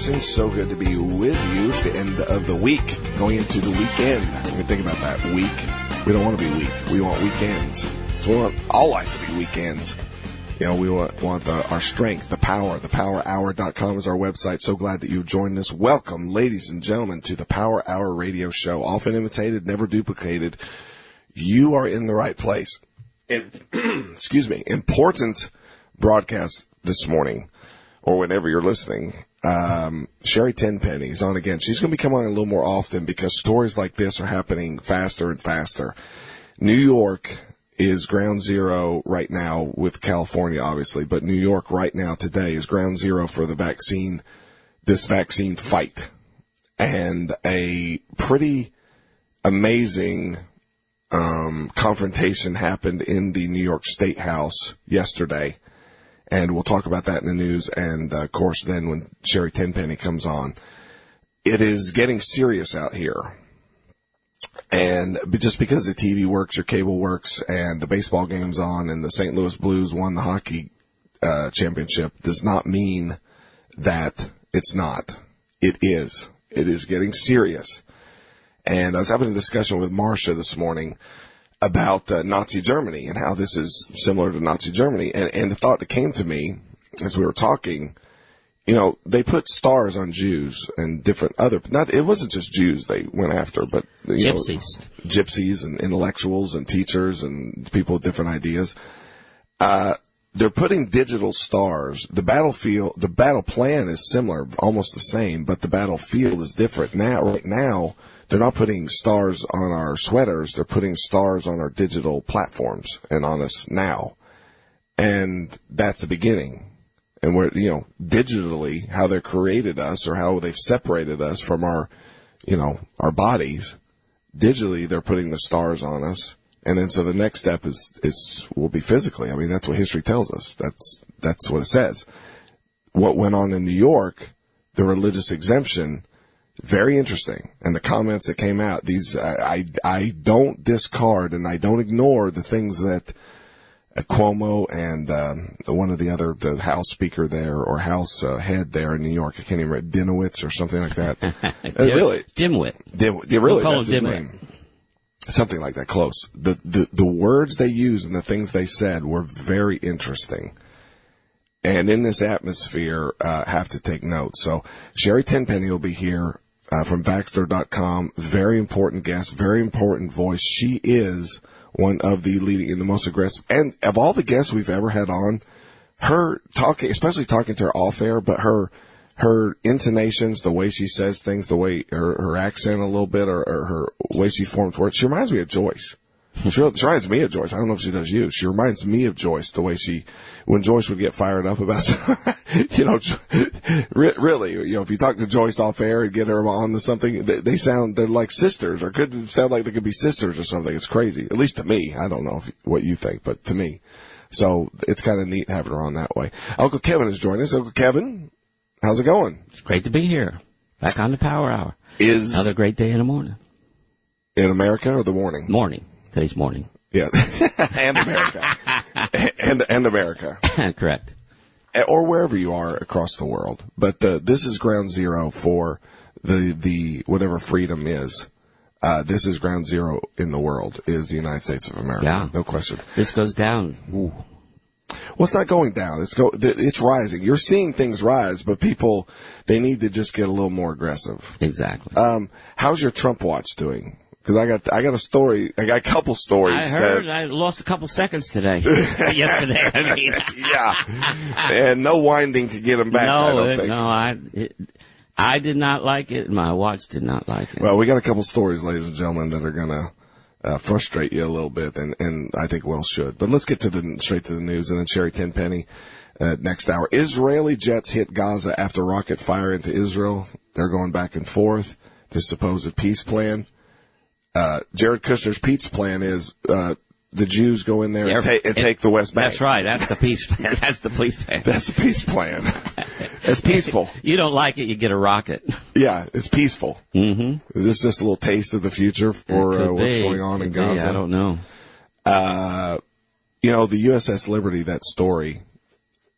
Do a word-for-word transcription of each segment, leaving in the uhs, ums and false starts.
Jackson. So good to be with you. It's the end of the week, going into the weekend. I mean, think about that. Week. We don't want to be weak. We want weekends. So we want all life to be weekends. You know, we want, want the, our strength, the power. the power hour dot com is our website. So glad that you've joined us. Welcome, ladies and gentlemen, to the Power Hour radio show. Often imitated, never duplicated. You are in the right place. And, excuse me, important broadcast this morning, or whenever you're listening. Um, Sherry Tenpenny is on again. She's going to be coming on a little more often because stories like this are happening faster and faster. New York is ground zero right now with California, obviously, but New York right now today is ground zero for the vaccine, this vaccine fight. And a pretty amazing um, confrontation happened in the New York State House yesterday. And we'll talk about that in the news. And, uh, of course, then when Sherry Tenpenny comes on, it is getting serious out here. And just because the T V works, your cable works, and the baseball game's on, and the Saint Louis Blues won the hockey uh, championship does not mean that it's not. It is. It is getting serious. And I was having a discussion with Marcia this morning about uh, Nazi Germany and how this is similar to Nazi Germany. And, and the thought that came to me as we were talking, you know, they put stars on Jews and different other, not, it wasn't just Jews they went after, but, you gypsies. know, gypsies and intellectuals and teachers and people with different ideas. Uh, they're putting digital stars. The battlefield, the battle plan is similar, almost the same, but the battlefield is different. Now, right now, they're not putting stars on our sweaters. They're putting stars on our digital platforms and on us now. And that's the beginning. And we're, you know, digitally, how they've created us or how they've separated us from our, you know, our bodies. Digitally, they're putting the stars on us. And then so the next step is, is, will be physically. I mean, that's what history tells us. That's, that's what it says. What went on in New York, the religious exemption, very interesting. And the comments that came out, these, I, I, I don't discard and I don't ignore the things that uh, Cuomo and, um, one of the other, the House Speaker there or House uh, head there in New York, I can't even remember, Dinowitz or something like that. Dim, uh, really? Dimwit. Dim, yeah, really, we'll that's his Dimwit. name. Something like that, close. The, the, the words they used and the things they said were very interesting. And in this atmosphere, uh, have to take notes. So Sherry Tenpenny will be here. Uh, from Vaxxter dot com, very important guest, very important voice. She is one of the leading and the most aggressive. And of all the guests we've ever had on, her talking, especially talking to her off air, but her, her intonations, the way she says things, the way her, her accent a little bit, or, or her way she forms words, she reminds me of Joyce. She, she reminds me of Joyce. I don't know if she does you. She reminds me of Joyce, the way she, when Joyce would get fired up about something, you know, really, you know, if you talk to Joyce off air and get her on to something, they, they sound, they're like sisters, or could sound like they could be sisters or something. It's crazy. At least to me. I don't know if, what you think, but to me. So it's kind of neat having her on that way. Uncle Kevin is joining us. Uncle Kevin, how's it going? It's great to be here. Back on the Power Hour. Is another great day in the morning. In America or the morning? Morning. Today's morning. Yeah. and America. and, and America. Correct. Or wherever you are across the world. But uh, this is ground zero for the, the whatever freedom is. Uh, this is ground zero in the world, is the United States of America. Yeah. No question. This goes down. Ooh. Well, it's not going down. It's go. It's rising. You're seeing things rise, but people, they need to just get a little more aggressive. Exactly. Um, how's your Trump watch doing? Because I got, I got a story. I got a couple stories. I heard. That, I lost a couple seconds today. Yesterday, I mean. Yeah. And no winding to get him back. No, I don't it, think. no, I, it, I did not like it. My watch did not like it. Well, we got a couple stories, ladies and gentlemen, that are gonna uh, frustrate you a little bit, and, and I think well should. But let's get to the straight to the news, and then Sherry Tenpenny uh, next hour. Israeli jets hit Gaza after rocket fire into Israel. They're going back and forth. This supposed peace plan. Uh, Jared Kushner's peace plan is uh, the Jews go in there and, ta- and take the West Bank. That's right. That's the peace plan. That's the peace plan. That's the peace plan. It's peaceful. You don't like it, you get a rocket. Yeah, it's peaceful. Mm-hmm. Is this just a little taste of the future for uh, what's going on in Gaza? Be. I don't know. Uh, you know, the U S S Liberty, that story,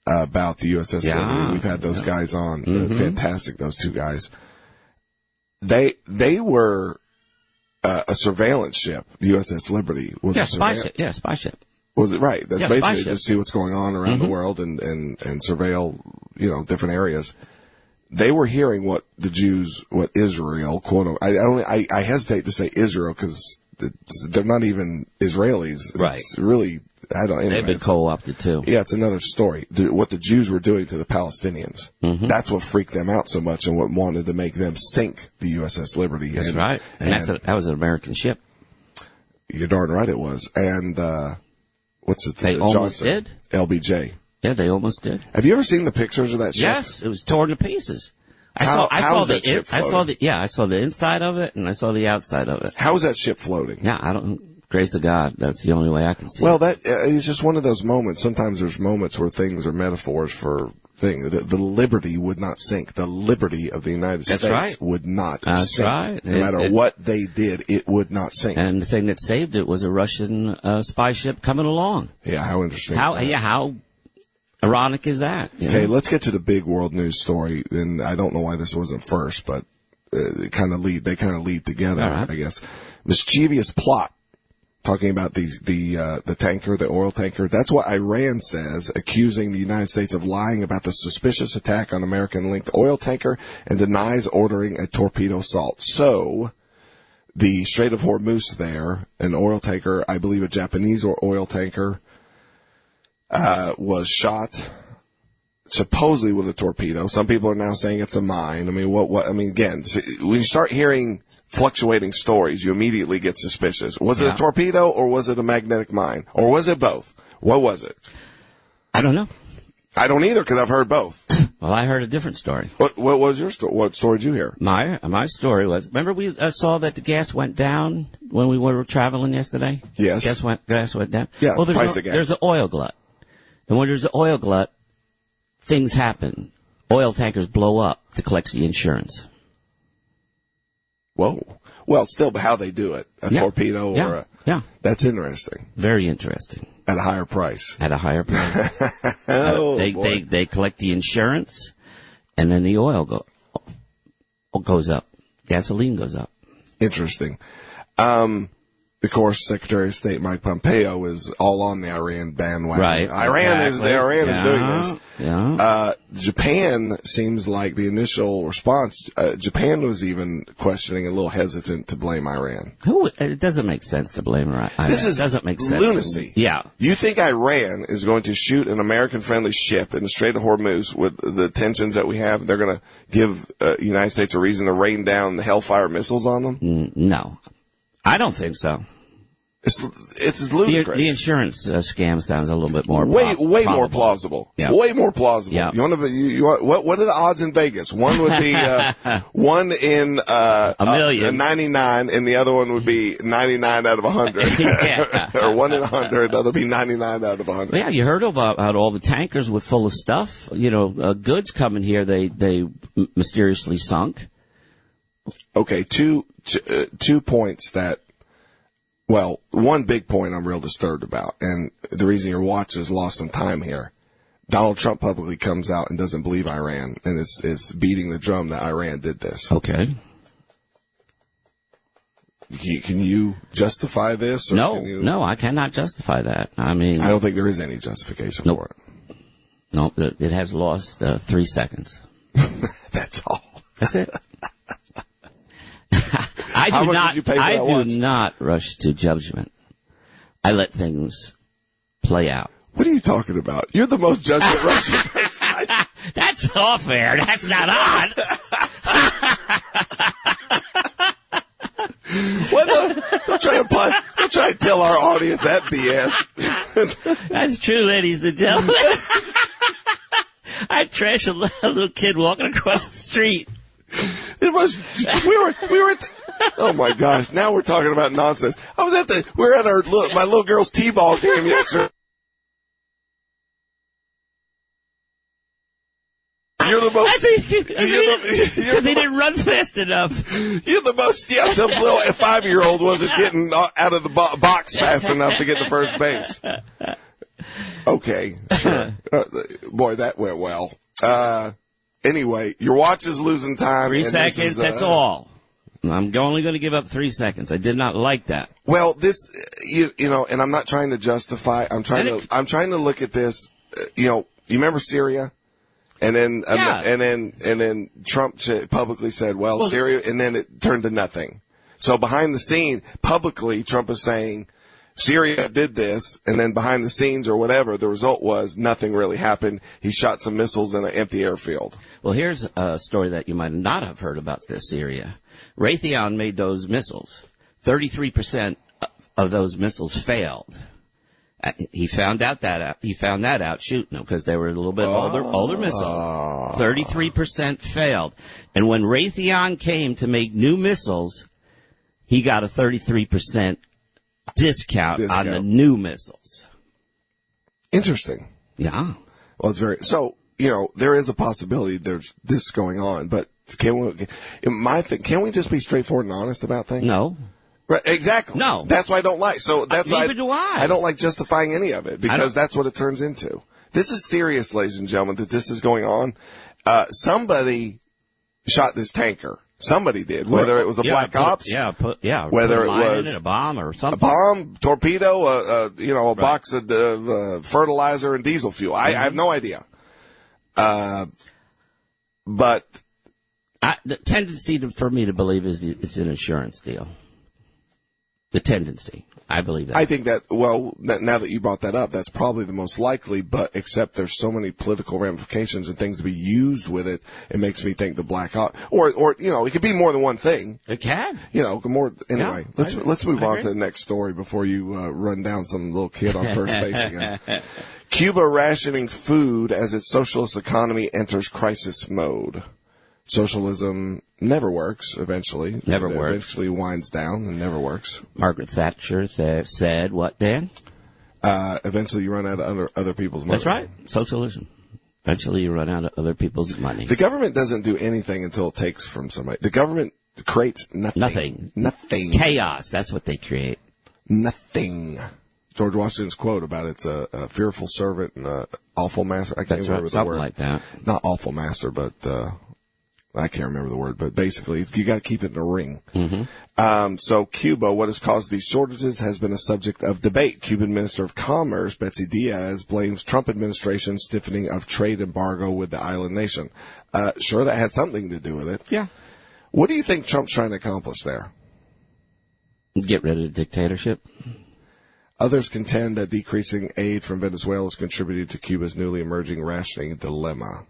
uh, about the U S S Yeah. Liberty. We've had those Yeah. guys on. Mm-hmm. Uh, fantastic, those two guys. They they were uh, a surveillance ship. The U S S Liberty was Yeah, a spy surveillance. ship. Yeah, spy ship. Was it right? That's Yeah, spy basically ship. just see what's going on around Mm-hmm. the world and, and, and surveil, you know, different areas. They were hearing what the Jews, what Israel, quote, I, I don't, I, I hesitate to say Israel because they're not even Israelis. Right. It's really, I don't, anyway, They've been it's- co-opted too. yeah, it's another story. The, what the Jews were doing to the Palestinians. Mm-hmm. That's what freaked them out so much and what wanted to make them sink the U S S Liberty. That's and, right. And, And, that's a, that was an American ship. you're darn right it was. And, uh, what's it? They uh, almost Johnson, did. L B J. Yeah, they almost did. Have you ever seen the pictures of that ship? Yes, it was torn to pieces. I How- saw. I how saw is the. that ship I saw floating? the. Yeah, I saw the inside of it, and I saw the outside of it. How is that ship floating? Yeah, I don't. Grace of God. That's the only way I can see. Well, it. that uh, it's just one of those moments. Sometimes there's moments where things are metaphors for things. The, the liberty would not sink. The liberty of the United That's States right. would not That's sink. right. No It- matter it- what they did, it would not sink. And the thing that saved it was a Russian uh, spy ship coming along. Yeah, how interesting. How? is that? Yeah, how ironic is that? you Okay, know? let's get to the big world news story. And I don't know why this wasn't first, but uh, it kind of lead. They kind of lead together, All right. I guess. Mischievous plot. Talking about the the uh, the tanker, the oil tanker. That's what Iran says, accusing the United States of lying about the suspicious attack on American-linked oil tanker, and denies ordering a torpedo assault. So, the Strait of Hormuz there, an oil tanker, I believe a Japanese oil tanker, uh, was shot supposedly with a torpedo. Some people are now saying it's a mine. I mean, what? What? I mean, again, when you start hearing fluctuating stories, you immediately get suspicious. Was it Yeah. a torpedo or was it a magnetic mine? Or was it both? What was it? I don't know. I don't either because I've heard both. Well, I heard a different story. What, what was your story? What story did you hear? My my story was. Remember, we uh, saw that the gas went down when we were traveling yesterday. Yes. Gas went gas went down. Yeah, Well, there's price a, of gas. there's an oil glut, and when there's an oil glut, things happen. Oil tankers blow up to collect the insurance. Whoa. Well, still, but how they do it. A Yeah. torpedo Yeah. or a... Yeah. That's interesting. Very interesting. At a higher price. At a higher price. Oh, Uh, they, boy. they they collect the insurance, and then the oil go, goes up. Gasoline goes up. Interesting. Um, of course, Secretary of State Mike Pompeo is all on the Iran bandwagon. Right. Iran is Exactly. Iran is Yeah. doing this. Yeah. Uh, Japan seems like the initial response. Uh, Japan was even questioning, a little hesitant to blame Iran. Who? It doesn't make sense to blame Iran. This is it doesn't make sense. lunacy. Yeah. You think Iran is going to shoot an American-friendly ship in the Strait of Hormuz with the tensions that we have? They're going to give uh, the United States a reason to rain down the Hellfire missiles on them? Mm, No, I don't think so. It's it's The, ludicrous. the insurance uh, scam sounds a little bit more way prob- way more probable. plausible. Yeah. Way more plausible. Yeah. You want to? You, you want, what what are the odds in Vegas? One would be uh, one in uh, A million. uh, ninety-nine, and the other one would be ninety-nine out of a hundred, Yeah. or one in a hundred. Another would be ninety-nine out of a hundred. Well, yeah, you heard about, about all the tankers were full of stuff. You know, uh, goods coming here. They they m- mysteriously sunk. Okay, two two, uh, two points that. Well, one big point I'm real disturbed about, and the reason your watch has lost some time here. Donald Trump publicly comes out and doesn't believe Iran, and is is beating the drum that Iran did this. Okay. Can can you justify this? Or No, can you, no, I cannot justify that. I mean, I don't think there is any justification Nope. for it. no, it it has lost uh, three seconds. That's all. That's it. I do How much not. did you pay for I that do watch? not rush to judgment. I let things play out. What are you talking about? You're the most judgment rushing person. I- That's off air. That's not on. What the, don't try to put, don't try to tell our audience that B S. That's true, ladies and gentlemen. I trash a li- a little kid walking across the street. It was we were we were. At the, oh my gosh! Now we're talking about nonsense. I was at the we were at our look my little girl's t-ball game yesterday. You're the most. Because he didn't run fast enough. You're the most. Yeah, some little five-year-old wasn't getting out of the bo- box fast enough to get to first base. Okay, sure. uh, boy, that went well. Uh, anyway, your watch is losing time. Three and seconds, this is, uh, that's all. I'm only going to give up three seconds. I did not like that. Well, this, you, you know, and I'm not trying to justify. I'm trying And to. it- I'm trying to look at this. uh, You know, you remember Syria, and then um, Yeah. and then and then Trump ch- publicly said, "Well, Well, Syria," and then it turned to nothing. So behind the scene, publicly, Trump is saying Syria did this, and then behind the scenes or whatever, the result was nothing really happened. He shot some missiles in an empty airfield. Well, here's a story that you might not have heard about this Syria. Raytheon made those missiles. thirty-three percent of those missiles failed. Uh, He found out that out. He found that out shooting them because they were a little bit older, older missiles. thirty-three percent failed. And when Raytheon came to make new missiles, he got a thirty-three percent discount, Discount. on the new missiles. Interesting. Yeah. Well, it's very so. You know, there is a possibility there's this going on, but can we? My thing, can we just be straightforward and honest about things? No. Right, exactly. No. That's why I don't like. So that's Uh, why neither do I. I don't like justifying any of it because don't- that's what it turns into. This is serious, ladies and gentlemen. That this is going on. Uh, somebody shot this tanker. Somebody did. Whether it was a Yeah, Black put- Ops, Yeah, put, yeah. Whether put a it mine was in it, a bomb or a something. bomb, torpedo, a, a you know, a box of uh, fertilizer and diesel fuel. I, I have no idea. Uh, but I, the tendency to, for me to believe is the, it's an insurance deal. The tendency. I believe that. I think that, well, n- now that you brought that up, that's probably the most likely, but except there's so many political ramifications and things to be used with it, it makes me think the Black Ops, or, or, you know, it could be more than one thing. It can. You know, more, anyway, Yeah, let's, I agree. let's move I on agree. to the next story before you, uh, run down some little kid on first base again. Cuba rationing food as its socialist economy enters crisis mode. Socialism never works, eventually. Never it works. Eventually winds down and never works. Margaret Thatcher th- said what, Dan? Uh, eventually you run out of other, other people's money. That's right. Socialism. Eventually you run out of other people's money. The government doesn't do anything until it takes from somebody. The government creates nothing. Nothing. Nothing. Chaos. That's what they create. Nothing. George Washington's quote about it's a, a fearful servant and a awful master. I can't That's remember right. the Something word. like that. Not awful master, but uh, I can't remember the word. But basically, you got to keep it in a ring. Mm-hmm. Um, so Cuba, what has caused these shortages has been a subject of debate. Cuban Minister of Commerce, Betsy Diaz, blames Trump administration stiffening of trade embargo with the island nation. Uh, sure, that had something to do with it. Yeah. What do you think Trump's trying to accomplish there? Get rid of the dictatorship. Others contend that decreasing aid from Venezuela has contributed to Cuba's newly emerging rationing dilemma.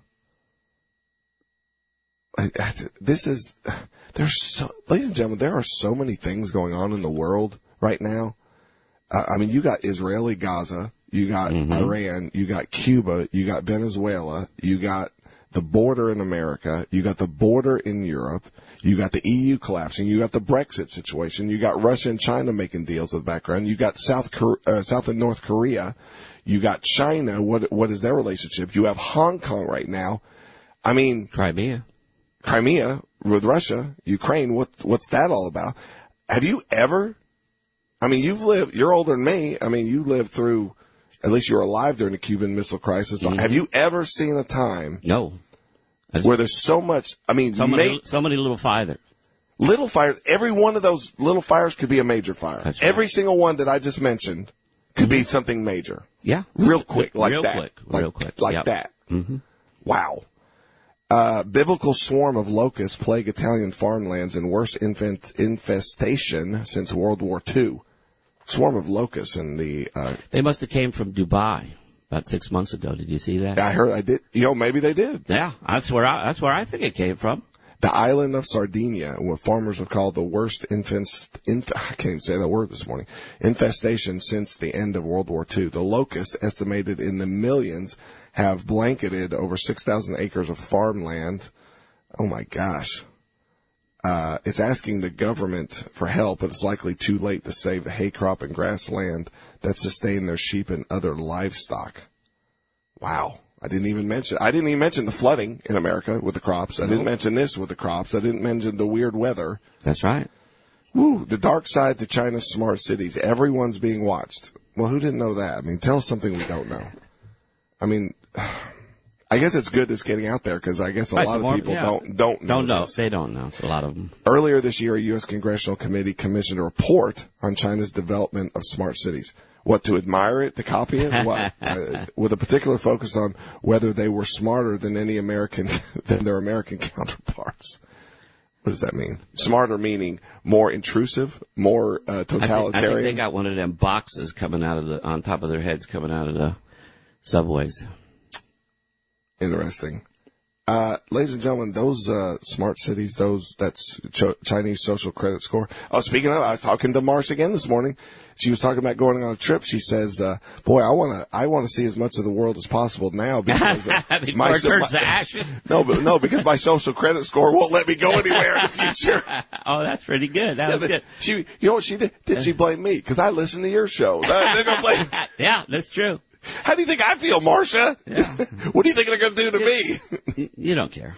I, I, this is, there's so, ladies and gentlemen, there are so many things going on in the world right now. Uh, I mean, you got Israeli Gaza, you got Mm-hmm. Iran, you got Cuba, you got Venezuela, you got the border in America, you got the border in Europe, you got the E U collapsing, you got the Brexit situation, you got Russia and China making deals in the background, you got South Korea, uh, South and North Korea, you got China, what what is their relationship? You have Hong Kong right now. I mean, Crimea. Crimea with Russia, Ukraine, what what's that all about? Have you ever, I mean, you've lived, you're older than me, I mean, you lived through, at least you were alive during the Cuban Missile Crisis. Mm-hmm. Have you ever seen a time No. That's- where there's so much, I mean, So ma- many, so many little fighters. little fires, every one of those little fires could be a major fire. That's right. Every single one that I just mentioned could be something major. Yeah. Real quick, like Real that. quick. Like, Real quick. Like Yep. that. Mm-hmm. Wow. Uh, biblical swarm of locusts plague Italian farmlands in worst infant infestation since World War Two. Swarm of locusts in the, uh, They must have came from Dubai about six months ago. Did you see that? I heard I did, you know, maybe they did. Yeah, that's where I, that's where I think it came from. The island of Sardinia, what farmers have called the worst infest, inf- I can't even say that word this morning, infestation since the end of World War Two. The locusts, estimated in the millions, have blanketed over six thousand acres of farmland. Oh my gosh. Uh, it's asking the government for help, but it's likely too late to save the hay crop and grassland that sustain their sheep and other livestock. Wow. I didn't even mention, I didn't even mention the flooding in America with the crops. I didn't mention this with the crops. I didn't mention the weird weather. That's right. Woo, the dark side to China's smart cities. Everyone's being watched. Well, who didn't know that? I mean, tell us something we don't know. I mean, I guess it's good it's getting out there because I guess a Right, lot the of more- people yeah. don't don't know. Don't know. this. They don't know. It's a lot of them. Earlier this year, a U S congressional committee commissioned a report on China's development of smart cities. What, to admire it, to copy it? What? uh, with a particular focus on whether they were smarter than any American, than their American counterparts. What does that mean? Smarter meaning more intrusive, more uh, I think, totalitarian? I think they got one of them boxes coming out of the, on top of their heads coming out of the subways. Interesting. Uh, ladies and gentlemen, those uh, smart cities, those that's Ch- Chinese social credit score. Oh, speaking of, I was talking to Marsh again this morning. She was talking about going on a trip. She says, uh, "Boy, I want to, I want to see as much of the world as possible now because uh, Before it turns to ashes. no, but no, because my social credit score won't let me go anywhere in the future." Oh, that's pretty good. That Yeah, was the- good. She, you know what she did? Did she blame me? Because I listened to your show. They're they're gonna blame. Yeah, that's true. How do you think I feel, Marcia? Yeah. What do you think they're going to do to me? You, you don't care.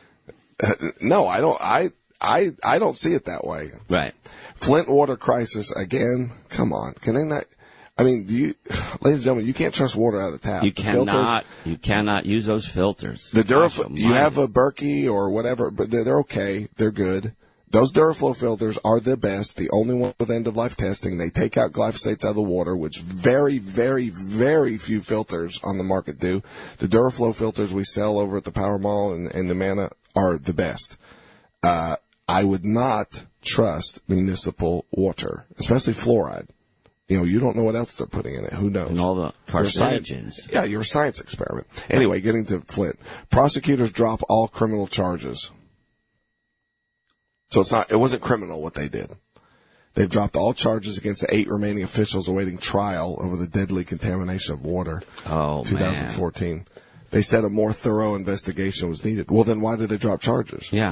No, I don't. I I I don't see it that way. Right. Flint water crisis again. Come on, can they not? I mean, do you, ladies and gentlemen, you can't trust water out of the tap. You The cannot, filters, you cannot use those filters. the Gosh Duraflow. You almighty. have a Berkey or whatever, but they're, they're okay. They're good. Those Duraflow filters are the best. The only one with end of life testing. They take out glyphosates out of the water, which very, very, very few filters on the market do. The Duraflow filters we sell over at the Power Mall and, and the Mana are the best. Uh, I would not trust municipal water, especially fluoride. You know, you don't know what else they're putting in it. Who knows? And all the You're a science- carcinogens. Yeah, you're a science experiment. Anyway, getting to Flint. Prosecutors drop all criminal charges. So it's not, it wasn't criminal what they did. They've dropped all charges against the eight remaining officials awaiting trial over the deadly contamination of water. Oh, twenty fourteen. man. They said a more thorough investigation was needed. Well, then why did they drop charges? Yeah.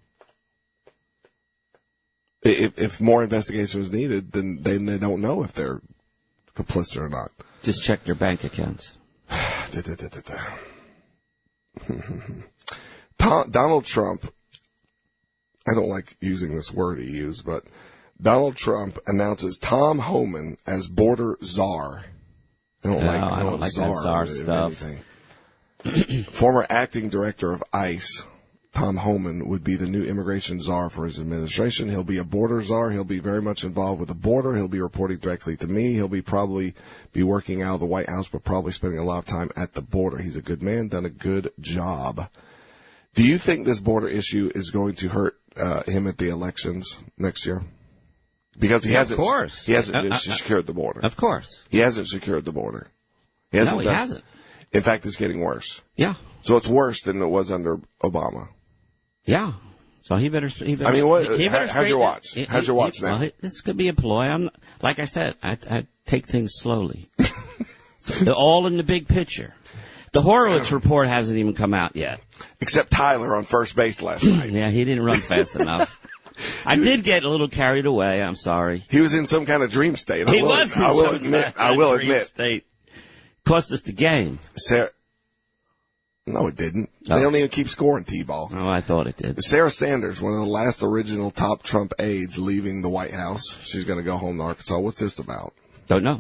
If, if more investigation was needed, then, then they don't know if they're complicit or not. Just check their bank accounts. Da, da, da, da, da. Tom, Donald Trump, I don't like using this word he used, but Donald Trump announces Tom Homan as border czar. I don't No, like, I don't like that czar of stuff. anything. Former acting director of ICE, Tom Homan, would be the new immigration czar for his administration. He'll be a border czar. He'll be very much involved with the border. He'll be reporting directly to me. He'll be probably be working out of the White House, but probably spending a lot of time at the border. He's a good man, done a good job. Do you think this border issue is going to hurt uh, him at the elections next year? Because he Yeah, hasn't, of course. he hasn't Uh, uh, secured the border. Of course. He hasn't secured the border. He No, he done- hasn't. In fact, it's getting worse. Yeah. So it's worse than it was under Obama. Yeah. So he better. He better I mean, what- he better how- how's your straighten watch? it. How's your He- watch he- now? Well, he- this could be a ploy. I'm like I said. I, I take things slowly. They're all in the big picture. The Horowitz report hasn't even come out yet. Except Tyler on first base last night. Yeah, he didn't run fast enough. I did get a little carried away. I'm sorry. He was in some kind of dream state. I He will, was. in I will some admit. kind I of will dream admit. State. Cost us the game. Sarah, no, it didn't. Oh. They don't even keep scoring T-ball. Oh, I thought it did. Sarah Sanders, one of the last original top Trump aides leaving the White House. She's going to go home to Arkansas. What's this about? Don't know.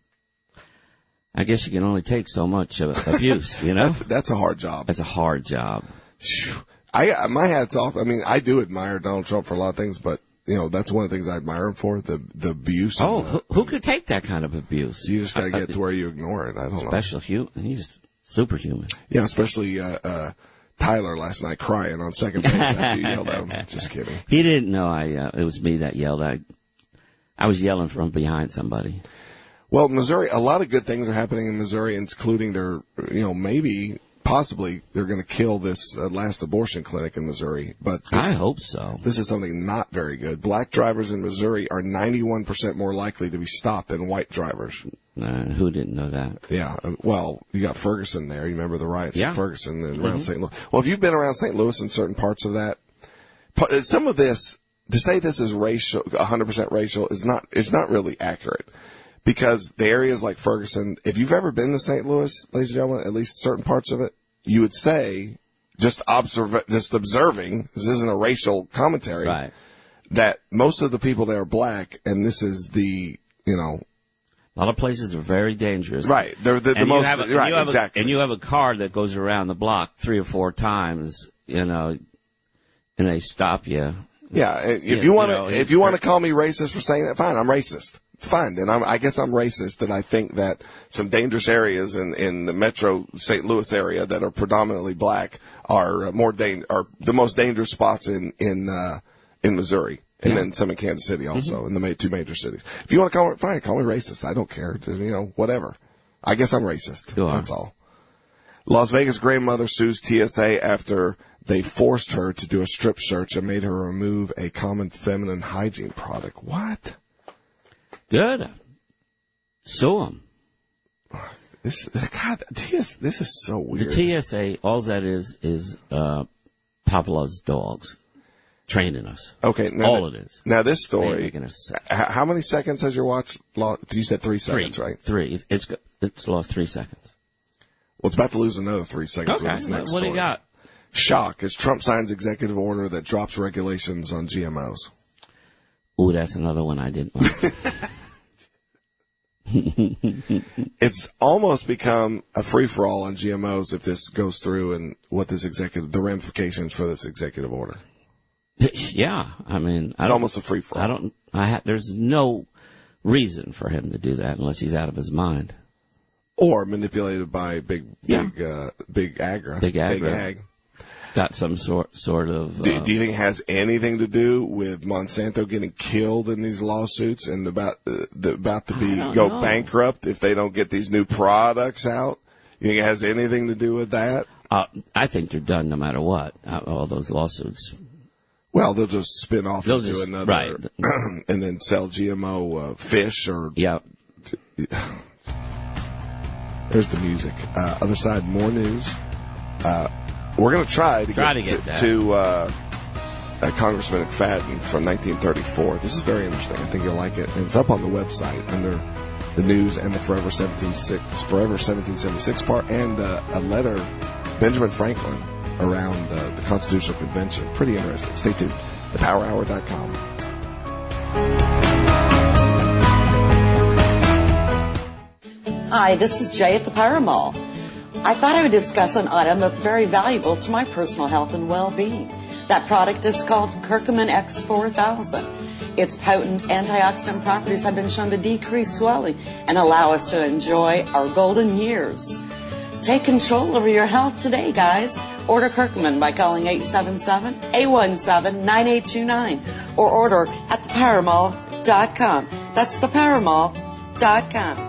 I guess you can only take so much of abuse, you know? That's a hard job. That's a hard job. Phew. I my hat's off. I mean, I do admire Donald Trump for a lot of things, but you know that's one of the things I admire him for the the abuse. Oh, and the, who, who could take that kind of abuse? you just got to Uh, get to where you ignore it. I don't know. Special human. He's superhuman. Yeah, especially uh, uh, Tyler last night crying on second base after you yelled at him. Just kidding. He didn't know I. Uh, it was me that yelled. I, I was yelling from behind somebody. Well, Missouri, a lot of good things are happening in Missouri, including their, you know, maybe, possibly, they're going to kill this uh, last abortion clinic in Missouri. But this, I hope so. this is something not very good. Black drivers in Missouri are ninety-one percent more likely to be stopped than white drivers. Uh, who didn't know that? Yeah. uh, Well, you got Ferguson there. You remember the riots Yeah. in Ferguson and around Saint Louis. Well, if you've been around Saint Louis in certain parts of that, pa- some of this, to say this is racial, one hundred percent racial is not, is not really accurate. Because the areas like Ferguson, if you've ever been to Saint Louis, ladies and gentlemen, at least certain parts of it, you would say, just observe, just observing, this isn't a racial commentary, Right. that most of the people there are black, and this is the, you know, A lot of places are very dangerous. Right. They're the, the And you most, have a- and right, you have a- exactly. And you have a car that goes around the block three or four times, you know, and they stop you. Yeah, if Yeah, you want you to, know, if you want to call me racist for saying that, fine, I'm racist. Fine, then I'm, I guess I'm racist that I think that some dangerous areas in, in the metro Saint Louis area that are predominantly black are more dan- are the most dangerous spots in, in, uh, in Missouri. And Yeah. then some in Kansas City also, mm-hmm. in the ma- two major cities. If you want to call me, fine, call me racist. I don't care. You know, whatever. I guess I'm racist. You are. That's all. Las Vegas grandmother sues T S A after they forced her to do a strip search and made her remove a common feminine hygiene product. What? Good. Sue them. This, God, T S A, this is so weird. The T S A, all that is, is, uh, Pavlov's dogs training us. Okay. Now all th- it is. Now this They ain't story, making us sick. h- how many seconds has your watch lost? You said three seconds, Three. right? Three. It's, it's lost three seconds. Well, it's about to lose another three seconds Okay. with this next What do you story. got? Shock as Trump signs executive order that drops regulations on G M Os. Ooh, that's another one I didn't like. It's almost become a free-for-all on G M Os if this goes through and what this executive, the ramifications for this executive order. Yeah, I mean, I It's don't, almost a free-for-all. I don't. I ha- there's no reason for him to do that unless he's out of his mind. Or manipulated by big, Yeah. big, uh, big agra. Big agra. Big ag. Got some sort sort of. Uh, Do, do you think it has anything to do with Monsanto getting killed in these lawsuits and about uh, the, about to be I don't go know. bankrupt if they don't get these new products out? You think it has anything to do with that? uh, I think they're done no matter what. Uh, all those lawsuits. Well, they'll just spin off They'll into just- another, right. and then sell G M O uh, fish or. Yeah. There's the music. Uh, other side, more news. Uh, we're going to try to Try get to get to, that. to uh, uh, Congressman McFadden from nineteen thirty-four. This is very interesting. I think you'll like it. And it's up on the website under the news and the Forever seventeen Forever seventeen seventy-six part and uh, a letter Benjamin Franklin around uh, the Constitutional Convention. Pretty interesting. Stay tuned. the power hour dot com. Hi, this is Jay at the Power Mall. I thought I would discuss an item that's very valuable to my personal health and well-being. That product is called Curcumin X four thousand. Its potent antioxidant properties have been shown to decrease swelling and allow us to enjoy our golden years. Take control over your health today, guys. Order Curcumin by calling eight seven seven, eight one seven, nine eight two nine or order at the power mall dot com. That's the power mall dot com.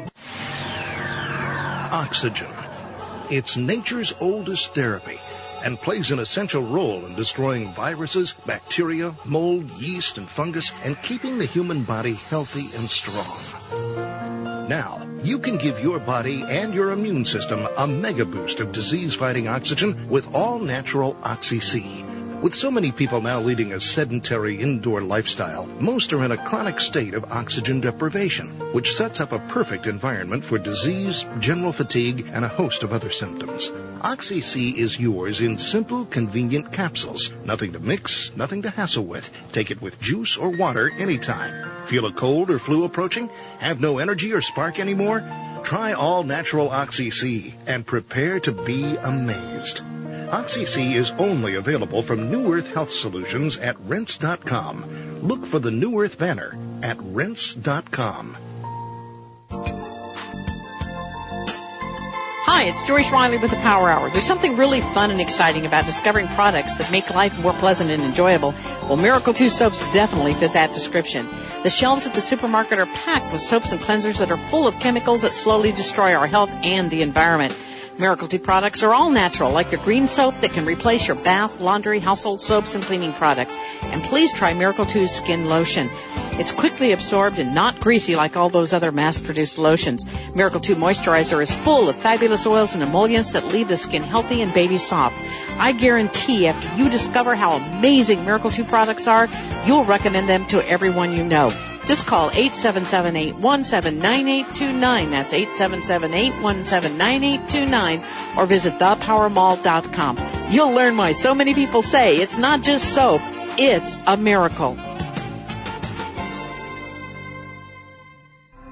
Oxygen. It's nature's oldest therapy and plays an essential role in destroying viruses, bacteria, mold, yeast, and fungus, and keeping the human body healthy and strong. Now, you can give your body and your immune system a mega boost of disease-fighting oxygen with all-natural Oxy-C. With so many people now leading a sedentary indoor lifestyle, most are in a chronic state of oxygen deprivation, which sets up a perfect environment for disease, general fatigue, and a host of other symptoms. Oxy-C is yours in simple, convenient capsules. Nothing to mix, nothing to hassle with. Take it with juice or water anytime. Feel a cold or flu approaching? Have no energy or spark anymore? Try all-natural Oxy-C and prepare to be amazed. Oxy-C is only available from New Earth Health Solutions at Rense dot com. Look for the New Earth banner at Rense dot com. Hi, it's Joyce Riley with the Power Hour. There's something really fun and exciting about discovering products that make life more pleasant and enjoyable. Well, Miracle two soaps definitely fit that description. The shelves at the supermarket are packed with soaps and cleansers that are full of chemicals that slowly destroy our health and the environment. Miracle two products are all natural, like the green soap that can replace your bath, laundry, household soaps, and cleaning products. And please try Miracle two's Skin Lotion. It's quickly absorbed and not greasy like all those other mass-produced lotions. Miracle two Moisturizer is full of fabulous oils and emollients that leave the skin healthy and baby soft. I guarantee after you discover how amazing Miracle two products are, you'll recommend them to everyone you know. Just call eight seven seven, eight one seven, nine eight two nine. That's eight seven seven, eight one seven, nine eight two nine. Or visit the power mall dot com. You'll learn why so many people say it's not just soap, it's a miracle.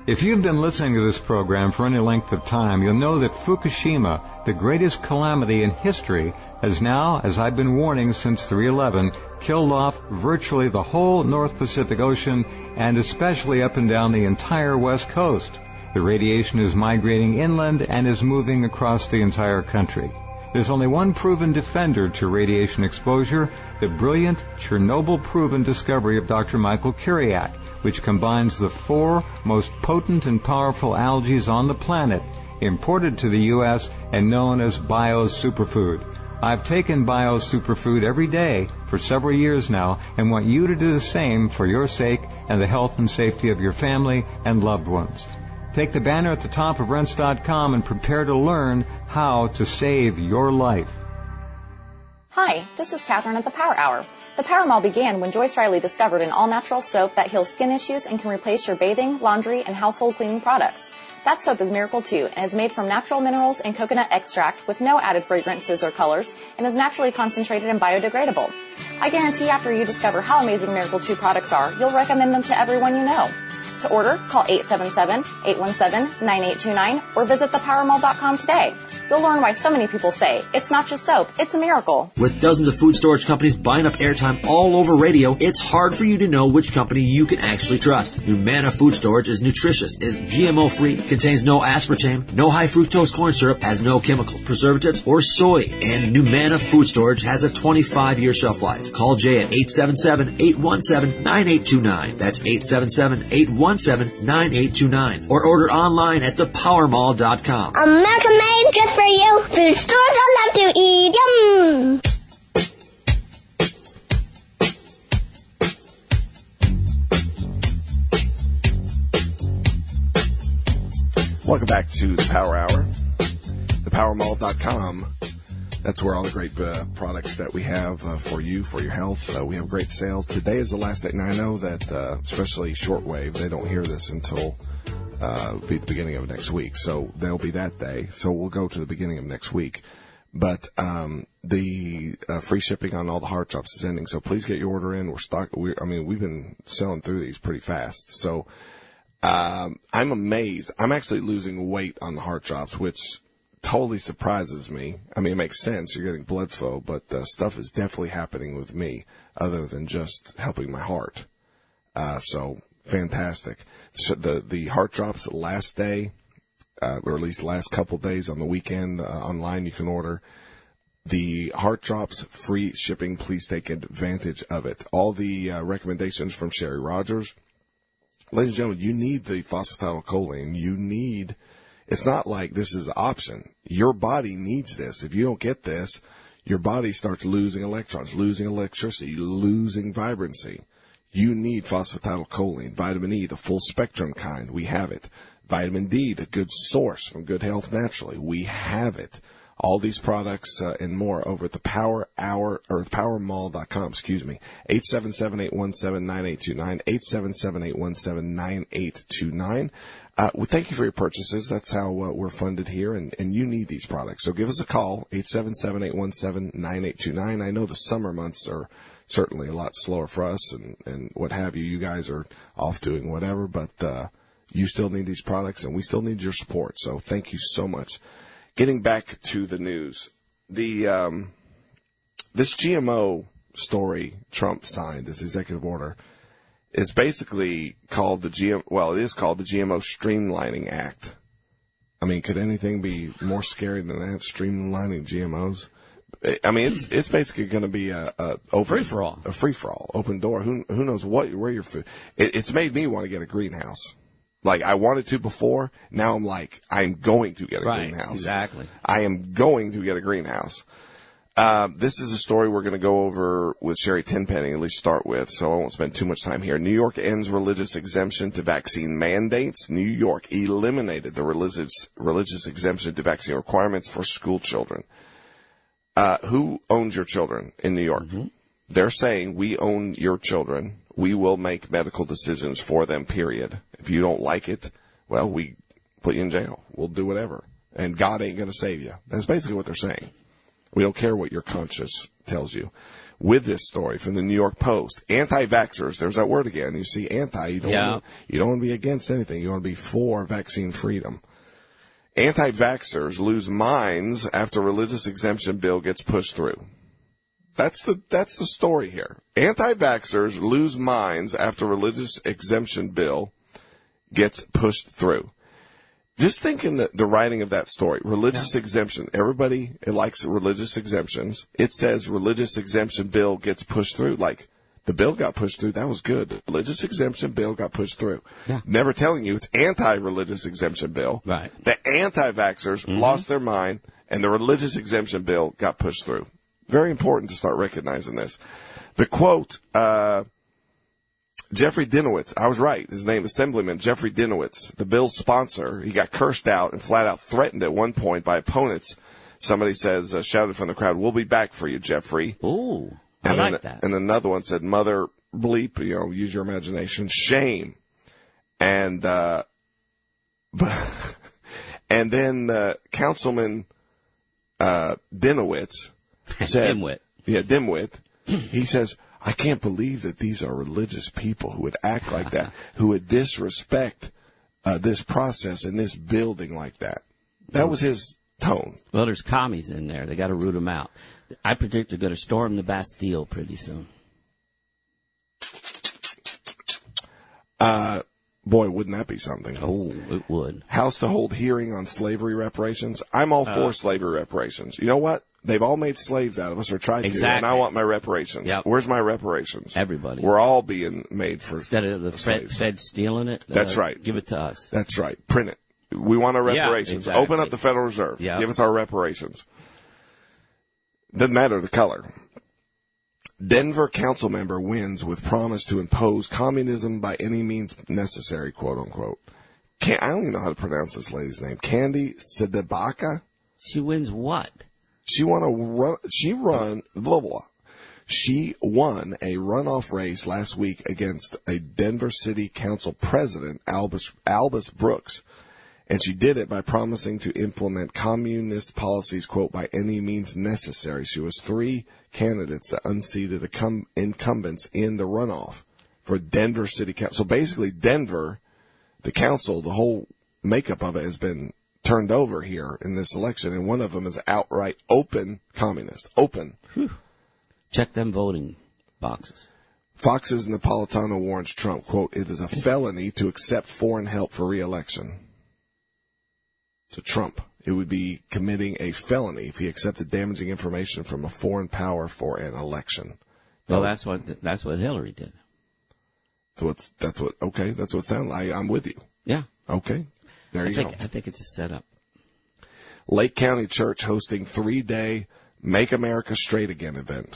If you've been listening to this program for any length of time, you'll know that Fukushima, the greatest calamity in history, has now, as I've been warning since three eleven, killed off virtually the whole North Pacific Ocean and especially up and down the entire West Coast. The radiation is migrating inland and is moving across the entire country. There's only one proven defender to radiation exposure, the brilliant Chernobyl-proven discovery of Doctor Michael Kiriak, which combines the four most potent and powerful algae on the planet, imported to the U S and known as bio-superfood. I've taken bio-superfood every day for several years now and want you to do the same for your sake and the health and safety of your family and loved ones. Take the banner at the top of rense dot com and prepare to learn how to save your life. Hi, this is Catherine at the Power Hour. The Power Mall began when Joyce Riley discovered an all-natural soap that heals skin issues and can replace your bathing, laundry, and household cleaning products. That soap is Miracle two and is made from natural minerals and coconut extract with no added fragrances or colors and is naturally concentrated and biodegradable. I guarantee after you discover how amazing Miracle two products are, you'll recommend them to everyone you know. To order, call eight seven seven, eight one seven, nine eight two nine or visit the power mall dot com today. You'll learn why so many people say, it's not just soap, it's a miracle. With dozens of food storage companies buying up airtime all over radio, it's hard for you to know which company you can actually trust. Numana Food Storage is nutritious, is G M O-free, contains no aspartame, no high fructose corn syrup, has no chemicals, preservatives, or soy. And Numana Food Storage has a twenty-five year shelf life. Call Jay at eight seven seven, eight one seven, nine eight two nine. That's eight seven seven, eight one seven, nine eight two nine. Or order online at the power mall dot com. America made just for you. Food stores I love to eat. Yum! Welcome back to the Power Hour, the power mall dot com. That's where all the great uh, products that we have uh, for you, for your health. Uh, we have great sales. Today is the last day, and I know that uh, especially shortwave, they don't hear this until uh, be the beginning of next week. So there'll be that day. So we'll go to the beginning of next week. But um, the uh, free shipping on all the heart drops is ending. So please get your order in. We're stock. We, I mean, we've been selling through these pretty fast. So um, I'm amazed. I'm actually losing weight on the heart drops, which totally surprises me. I mean, it makes sense. You're getting blood flow, but uh, stuff is definitely happening with me other than just helping my heart. Uh, so fantastic. So the, the heart drops last day, uh, or at least last couple days on the weekend, uh, online you can order the heart drops free shipping. Please take advantage of it. All the uh, recommendations from Sherry Rogers. Ladies and gentlemen, you need the phosphatidylcholine. You need, it's not like this is an option. Your body needs this. If you don't get this, your body starts losing electrons, losing electricity, losing vibrancy. You need phosphatidylcholine, vitamin E, the full spectrum kind. We have it. Vitamin D, the good source from Good Health Naturally. We have it. All these products uh, and more over at the Power Hour or the power mall dot com, excuse me. eight seven seven, eight one seven, nine eight two nine, eight seven seven, eight one seven, nine eight two nine. Uh, well, thank you for your purchases. That's how uh, we're funded here, and, and you need these products. So give us a call, eight seven seven, eight one seven, nine eight two nine. I know the summer months are certainly a lot slower for us and, and what have you. You guys are off doing whatever, but uh, you still need these products, and we still need your support. So thank you so much. Getting back to the news, the um, this G M O story Trump signed, this executive order, it's basically called the G M. Well, it is called the G M O Streamlining Act. I mean, could anything be more scary than that? Streamlining G M Os. I mean, it's it's basically going to be a, a open, free for all, a free for all, open door. Who who knows what where your food? It, it's made me want to get a greenhouse. Like I wanted to before. Now I'm like, I'm going to get a right, greenhouse. Exactly. I am going to get a greenhouse. Uh, this is a story we're going to go over with Sherry Tenpenny, at least start with, so I won't spend too much time here. New York ends religious exemption to vaccine mandates. New York eliminated the religious religious exemption to vaccine requirements for school children. Uh, who owns your children in New York? Mm-hmm. They're saying, we own your children. We will make medical decisions for them, period. If you don't like it, well, we put you in jail. We'll do whatever. And God ain't going to save you. That's basically what they're saying. We don't care what your conscience tells you. with this story from the New York Post. Anti-vaxxers, there's that word again. You see anti, you don't, Yeah. want, you don't want to be against anything. You want to be for vaccine freedom. Anti-vaxxers lose minds after religious exemption bill gets pushed through. That's the that's the story here. Anti-vaxxers lose minds after religious exemption bill gets pushed through. Just thinking the, the writing of that story, religious yeah. exemption. Everybody likes religious exemptions. It says religious exemption bill gets pushed through. Like the bill got pushed through. That was good. The religious exemption bill got pushed through. Yeah. Never telling you it's anti-religious exemption bill. Right. The anti-vaxxers mm-hmm. lost their mind, and the religious exemption bill got pushed through. Very important to start recognizing this. The quote, uh, Jeffrey Dinowitz, I was right. His name, Assemblyman Jeffrey Dinowitz, the bill's sponsor. He got cursed out and flat out threatened at one point by opponents. Somebody says, uh, shouted from the crowd, "We'll be back for you, Jeffrey." Ooh, I and like then, that. And another one said, "Mother bleep," you know, use your imagination, shame. And, uh, but, and then, uh, Councilman, uh, Dinowitz said, Dimwit. Yeah, Dimwit. He says, "I can't believe that these are religious people who would act like that, who would disrespect uh, this process and this building like that." That was his tone. Well, there's commies in there. They got to root them out. I predict they're going to storm the Bastille pretty soon. Uh, boy, wouldn't that be something? Oh, it would. House to hold hearing on slavery reparations. I'm all for uh, slavery reparations. You know what? They've all made slaves out of us or tried exactly. to, and I want my reparations. Yep. Where's my reparations? Everybody. We're all being made for Instead of the Fed, Fed stealing it, uh, that's right. Give it to us. That's right. Print it. We want our reparations. Yeah, exactly. Open up the Federal Reserve. Yep. Give us our reparations. Doesn't matter the color. Denver council member wins with promise to impose communism by any means necessary, quote unquote. Can, I don't even know how to pronounce this lady's name. Candy Sidibaka? She wins what? She won a run, she run, blah, blah. She won a runoff race last week against a Denver City Council president, Albus, Albus Brooks. And she did it by promising to implement communist policies, quote, by any means necessary. She was three candidates that unseated incumbents in the runoff for Denver City Council. So basically Denver, the council, the whole makeup of it has been turned over here in this election, and one of them is outright open communist. Open. Whew. Check them voting boxes. Fox's Napolitano warns Trump, quote, "It is a felony to accept foreign help for re-election." To Trump, it would be committing a felony if he accepted damaging information from a foreign power for an election. Well, no, that's what that's what Hillary did. So it's, that's what, okay, that's what it sounds like. I'm with you. Yeah. Okay. There I you think, go. I think it's a setup. Lake County Church hosting three-day Make America Straight Again event.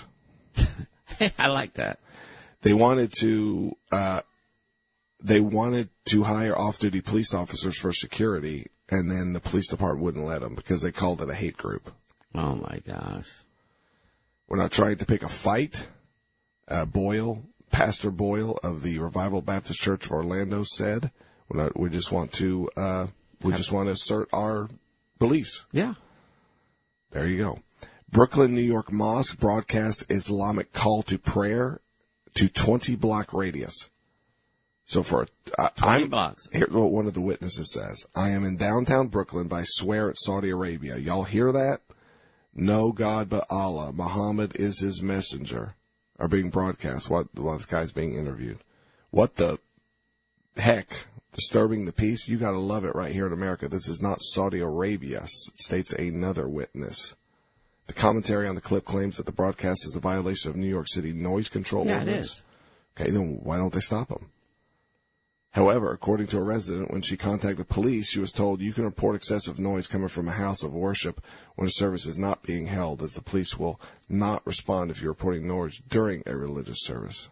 I like that. They wanted to, uh, they wanted to hire off-duty police officers for security, and then the police department wouldn't let them because they called it a hate group. Oh, my gosh. We're not trying to pick a fight. Uh, Boyle, Pastor Boyle of the Revival Baptist Church of Orlando said, we're not, we just want to, uh, we just want to assert our beliefs. Yeah. There you go. Brooklyn, New York mosque broadcasts Islamic call to prayer to twenty block radius. So for, uh, twenty I'm, blocks. Here's what one of the witnesses says. "I am in downtown Brooklyn, but I swear it's Saudi Arabia. Y'all hear that? No God but Allah. Muhammad is his messenger." Are being broadcast while, while this guy's being interviewed. What the heck? Disturbing the peace? You gotta love it right here in America. This is not Saudi Arabia, states another witness. The commentary on the clip claims that the broadcast is a violation of New York City noise control yeah, ordinance. It is. Okay, then why don't they stop them? However, according to a resident, when she contacted police, she was told you can report excessive noise coming from a house of worship when a service is not being held, as the police will not respond if you're reporting noise during a religious service.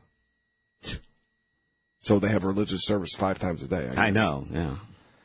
So they have religious service five times a day, I guess. I know, yeah.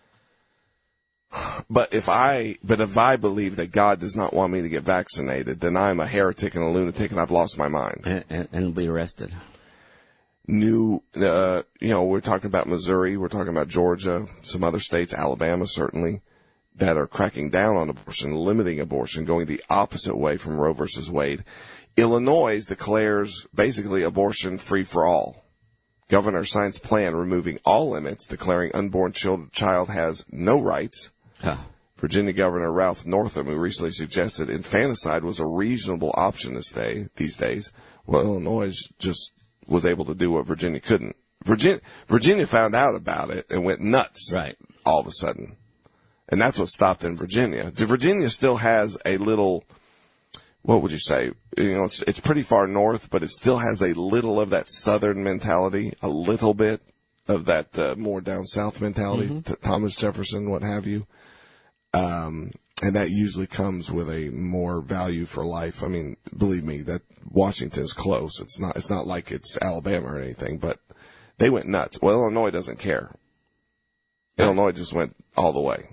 But if I, but if I believe that God does not want me to get vaccinated, then I'm a heretic and a lunatic and I've lost my mind. And, and, and be arrested. New, uh, you know, we're talking about Missouri, we're talking about Georgia, some other states, Alabama certainly, that are cracking down on abortion, limiting abortion, going the opposite way from Roe versus Wade. Illinois declares basically abortion free for all. Governor signs plan removing all limits, declaring unborn child, child has no rights. Huh. Virginia Governor Ralph Northam, who recently suggested infanticide was a reasonable option this day, these days, well, Illinois just was able to do what Virginia couldn't. Virginia, Virginia found out about it and went nuts. Right. All of a sudden. And that's what stopped in Virginia. Virginia still has a little, what would you say? You know, it's, it's pretty far north, but it still has a little of that southern mentality, a little bit of that uh, more down south mentality, Mm-hmm. t- Thomas Jefferson, what have you. Um, and that usually comes with a more value for life. I mean, believe me, that Washington's close. It's not, it's not like it's Alabama or anything, but they went nuts. Well, Illinois doesn't care. Yeah. Illinois just went all the way.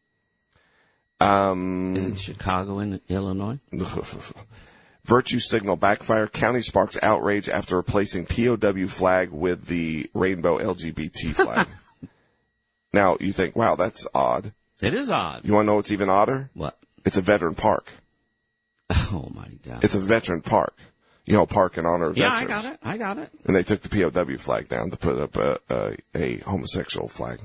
Um, Isn't Chicago in Illinois? Virtue signal backfire. County sparks outrage after replacing P O W flag with the rainbow L G B T flag. Now, you think, wow, that's odd. It is odd. You want to know what's even odder? What? It's a veteran park. Oh, my God. It's a veteran park. You know, park in honor of yeah, veterans. I got it. I got it. And they took the P O W flag down to put up a, a, a homosexual flag.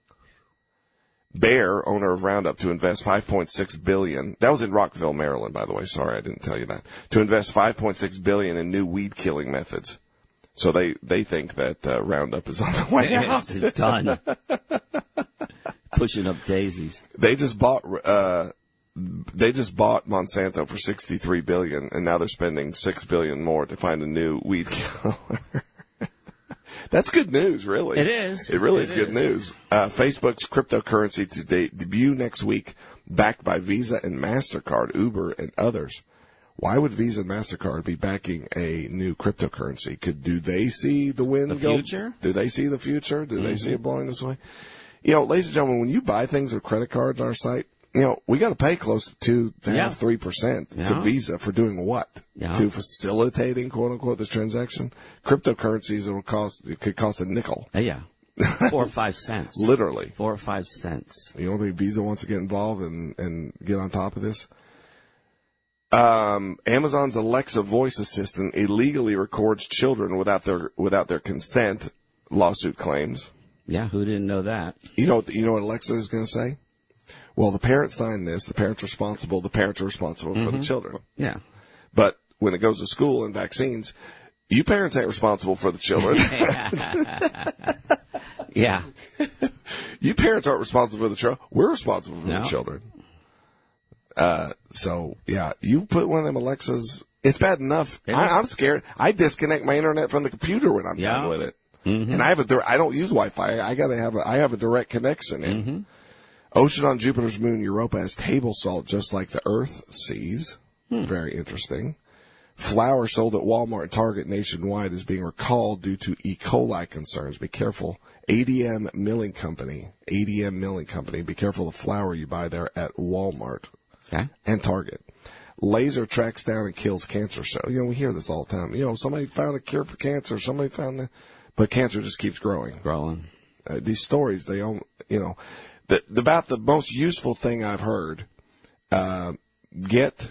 Bayer, owner of Roundup, to invest five point six billion dollars. That was in Rockville, Maryland, by the way. Sorry, I didn't tell you that. To invest five point six billion dollars in new weed killing methods. So they, they think that uh, Roundup is on the way out. It's done. Pushing up daisies. They just bought uh they just bought Monsanto for sixty-three billion dollars, and now they're spending six billion dollars more to find a new weed killer. That's good news, really. It is. It really it is good is. news. Uh, Facebook's cryptocurrency to de- debut next week, backed by Visa and MasterCard, Uber, and others. Why would Visa and MasterCard be backing a new cryptocurrency? Could do they see the wind The go? future? Do they see the future? Do Mm-hmm. they see it blowing this way? You know, ladies and gentlemen, when you buy things with credit cards on our site, you know, we got to pay close to two to Yeah. half, three percent to Yeah. Visa for doing what? Yeah. To facilitating, quote unquote, this transaction. Cryptocurrencies, it'll cost, it could cost a nickel. Uh, yeah. Four or five cents. Literally. Four or five cents. You don't think Visa wants to get involved and, and get on top of this? Um, Amazon's Alexa voice assistant illegally records children without their, without their consent, lawsuit claims. Yeah, who didn't know that? You know, you know what Alexa is going to say? Well, the parents signed this. The parents are responsible. The parents are responsible Mm-hmm. for the children. Yeah. But when it goes to school and vaccines, you parents ain't responsible for the children. Yeah. You parents aren't responsible for the children. We're responsible for No. the children. Uh, so yeah, you put one of them Alexas. It's bad enough. It I, is. I'm scared. I disconnect my internet from the computer when I'm Yeah. done with it. Mm-hmm. And I have a, dir- I don't use Wi-Fi. I gotta have a, I have a direct connection. And Mm-hmm. ocean on Jupiter's moon Europa has table salt just like the Earth sees. Hmm. Very interesting. Flour sold at Walmart and Target nationwide is being recalled due to E. coli concerns. Be careful. A D M Milling Company, A D M Milling Company. Be careful of the flour you buy there at Walmart Okay. and Target. Laser tracks down and kills cancer cells. You know, we hear this all the time. You know, somebody found a cure for cancer. Somebody found the, but cancer just keeps growing. Growing. Uh, these stories, they all, you know, the, the, about the most useful thing I've heard, uh, get,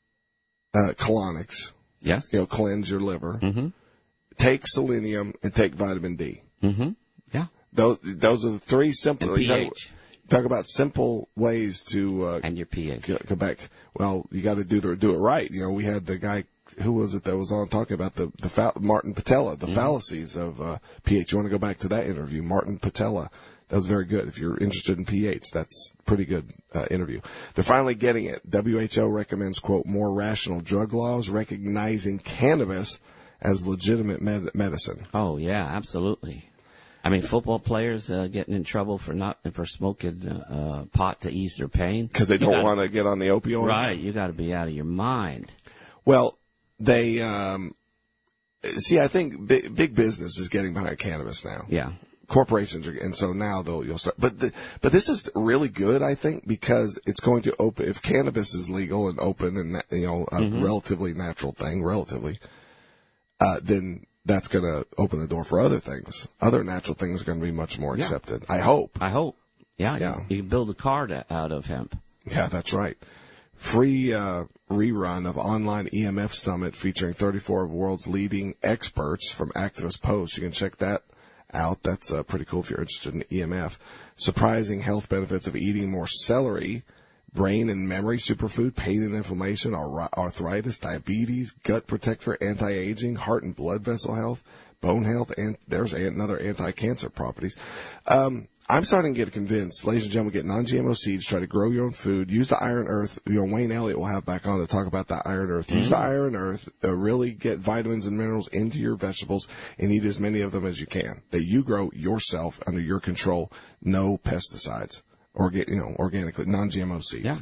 uh, colonics, Yes. you know, cleanse your liver, Mm-hmm. take selenium and take vitamin D. Mm-hmm. Yeah. Those, those are the three simple, And you talk, pH. talk about simple ways to, uh, And your pH. go, go back. Well, you got to do the, do it right. You know, we had the guy, who was it that was on talking about the, the fa- Martin Patella, the Mm-hmm. fallacies of, uh, pH. You want to go back to that interview, Martin Patella. That was very good. If you're interested in pH, that's a pretty good uh, interview. They're finally getting it. W H O recommends, quote, more rational drug laws, recognizing cannabis as legitimate med- medicine. Oh yeah, absolutely. I mean, football players uh, getting in trouble for not for smoking uh, uh, pot to ease their pain Because they You don't gotta- want to get on the opioids. Right, you got to be out of your mind. Well, they, um, see, I think big, big business is getting behind cannabis now. Yeah. Corporations are, and so now they'll, you'll start, but the, but this is really good, I think, because it's going to open, if cannabis is legal and open and, you know, a Mm-hmm. relatively natural thing, relatively, uh, then that's going to open the door for other things. Other natural things are going to be much more Yeah. accepted. I hope. I hope. Yeah. Yeah. You, you can build a car to, out of hemp. Yeah, that's right. free uh, rerun of online E M F Summit featuring thirty-four of the world's leading experts from Activist Post. You can check that out. That's uh, pretty cool if you're interested in E M F. Surprising health benefits of eating more celery. Brain and memory superfood, pain and inflammation, arthritis, diabetes, gut protector, anti-aging, heart and blood vessel health, bone health, and there's another anti-cancer properties. Um, I'm starting to get convinced, ladies and gentlemen, get non-G M O seeds, try to grow your own food, use the Iron Earth. You know, Wayne Elliott will have back on to talk about that Iron Earth. Use mm-hmm. the Iron Earth, uh, really get vitamins and minerals into your vegetables and eat as many of them as you can, that you grow yourself under your control, no pesticides. Orga- you know, organically, non-G M O seeds. Yeah.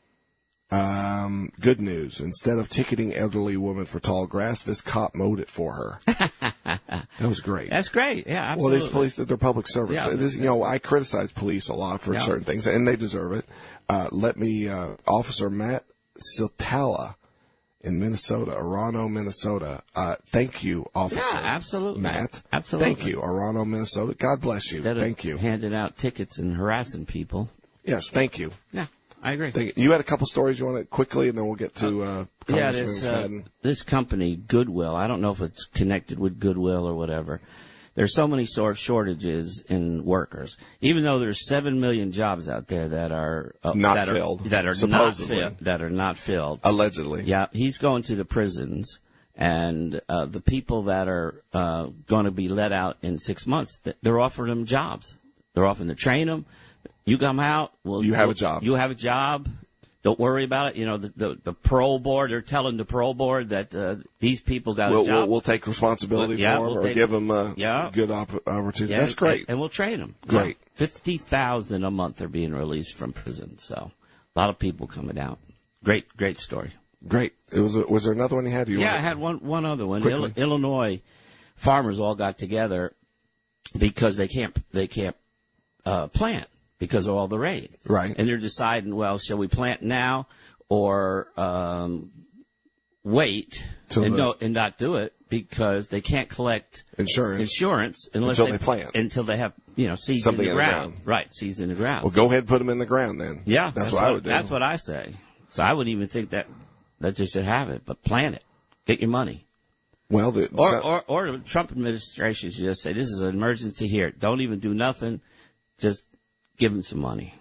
Um, good news. Instead of ticketing elderly woman for tall grass, this cop mowed it for her. That was great. That's great. Yeah, absolutely. Well, these police, they're public servants. Yeah. This, you know, I criticize police a lot for yeah. certain things, and they deserve it. Uh, let me, uh, Officer Matt Siltala in Minnesota, Arano, Minnesota. Uh, thank you, Officer. Yeah, absolutely. Matt. Absolutely. Thank you, Arano, Minnesota. God bless you. Instead of thank you. handing out tickets and harassing people. Yes, thank you. Yeah, I agree. Thank you. You had a couple stories you want to quickly, and then we'll get to uh, yeah, this, uh, this company, Goodwill. I don't know if it's connected with Goodwill or whatever. There's so many sort shortages in workers, even though there's seven million jobs out there that are uh, not that filled, are, that are supposedly. not filled, that are not filled. Allegedly, yeah. He's going to the prisons, and uh, the people that are uh, going to be let out in six months, they're offering them jobs. They're offering to train them. You come out, well, you have we'll, a job. You have a job. Don't worry about it. You know, the, the, the parole board, they're telling the parole board that uh, these people got we'll, a job. We'll, we'll take responsibility we'll, yeah, for them we'll or give them a yeah. good op- opportunity. Yeah, That's great. And, and we'll train them. Great. Yeah. fifty thousand a month are being released from prison. So a lot of people coming out. Great, great story. Great. It was, a, was there another one you had? You yeah, wanted? I had one, one other one. Quickly. Il- Illinois farmers all got together because they can't, they can't uh, plant because of all the rain. Right. And they're deciding, well, shall we plant now or um, wait Till and, the, no, and not do it because they can't collect insurance, insurance unless until they, they plant. Until they have, you know, seeds Something in the, in the ground. ground. Right, seeds in the ground. Well, go ahead and put them in the ground then. Yeah. That's, that's what, what I would do. That's what I say. So I wouldn't even think that, that they should have it, but plant it. Get your money. Well, the, or, so, or, or the Trump administration should just say, this is an emergency here. Don't even do nothing. Just give them some money.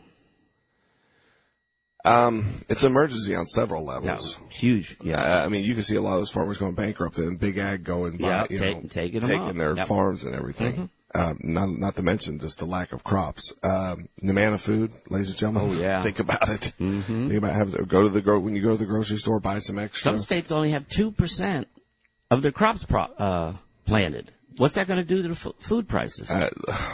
Um, it's an emergency on several levels. Yeah, huge. Yeah. Uh, I mean, you can see a lot of those farmers going bankrupt and Big Ag going by, yeah, you take, know, taking, them taking up. their yep. farms and everything. Mm-hmm. Um, not, not to mention just the lack of crops. Um, Nemana Food, ladies and gentlemen. Oh, yeah. Think about it. Mm-hmm. Think about having go to the gro- when you go to the grocery store, buy some extra. Some states only have two percent of their crops pro- uh, planted. What's that going to do to the f- food prices? Uh,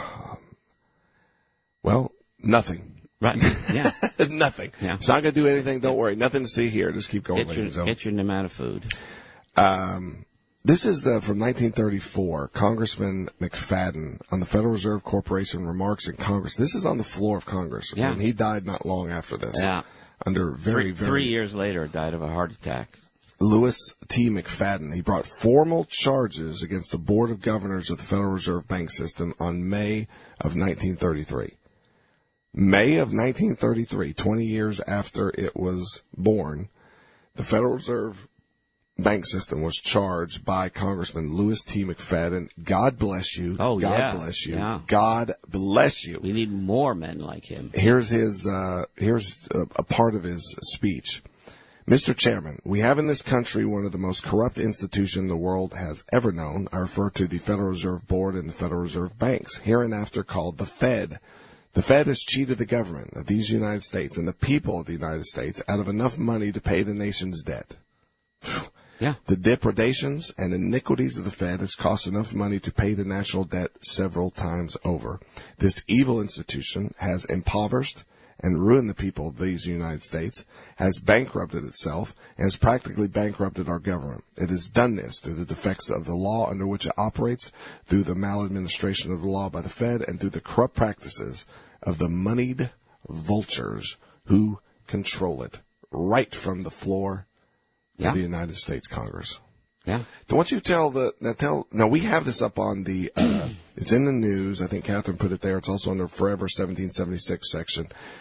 well, nothing. Right. Yeah. Nothing. Yeah. It's not going to do anything. Don't worry. Nothing to see here. Just keep going, Get ladies your, and gentlemen. get your Nemana Food. Um, this is uh, from nineteen thirty-four. Congressman McFadden on the Federal Reserve Corporation remarks in Congress. This is on the floor of Congress. Yeah. And he died not long after this. Yeah. Under very, three, very... Three years later, died of a heart attack. Louis T. McFadden. He brought formal charges against the Board of Governors of the Federal Reserve Bank System on May of nineteen thirty-three. May of nineteen thirty-three, twenty years after it was born, the Federal Reserve Bank System was charged by Congressman Louis T. McFadden. God bless you. Oh, God yeah. bless you. Yeah. God bless you. We need more men like him. Here's his, uh, here's a, a part of his speech. Mister Chairman, we have in this country one of the most corrupt institutions the world has ever known. I refer to the Federal Reserve Board and the Federal Reserve Banks, hereinafter called the Fed. The Fed has cheated the government of these United States and the people of the United States out of enough money to pay the nation's debt. Yeah. The depredations and iniquities of the Fed has cost enough money to pay the national debt several times over. This evil institution has impoverished and ruined the people of these United States, has bankrupted itself, and has practically bankrupted our government. It has done this through the defects of the law under which it operates, through the maladministration of the law by the Fed, and through the corrupt practices of the moneyed vultures who control it, right from the floor Yeah. of the United States Congress. Yeah. So once you tell the, now tell, now we have this up on the, uh, it's in the news. I think Catherine put it there. It's also on the Forever seventeen seventy-six section.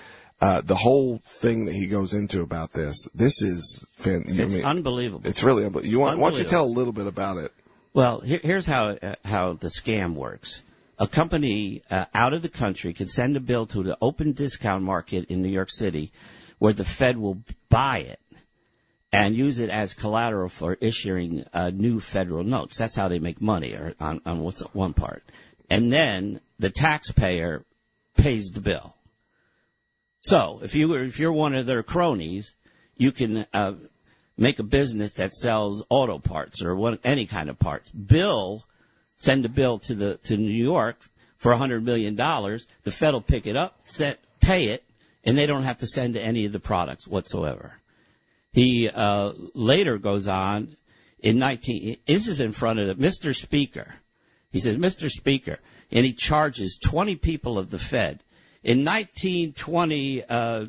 Uh, the whole thing that he goes into about this, this is fan- you It's mean, unbelievable. It's really unbelievable. You want, why don't you tell a little bit about it? Well, here, here's how uh, how the scam works. A company uh, out of the country can send a bill to the open discount market in New York City, where the Fed will buy it and use it as collateral for issuing uh, new federal notes. That's how they make money, or on, on what's one part. And then the taxpayer pays the bill. So if you were, if you're one of their cronies, you can uh, make a business that sells auto parts or one, any kind of parts. Bill, send a bill to the to New York for a hundred million dollars. The Fed will pick it up, set, pay it, and they don't have to send any of the products whatsoever. He uh, later goes on in nineteen. This is in front of the, Mister Speaker. He says, Mister Speaker, and he charges twenty people of the Fed. In nineteen twenty-nine,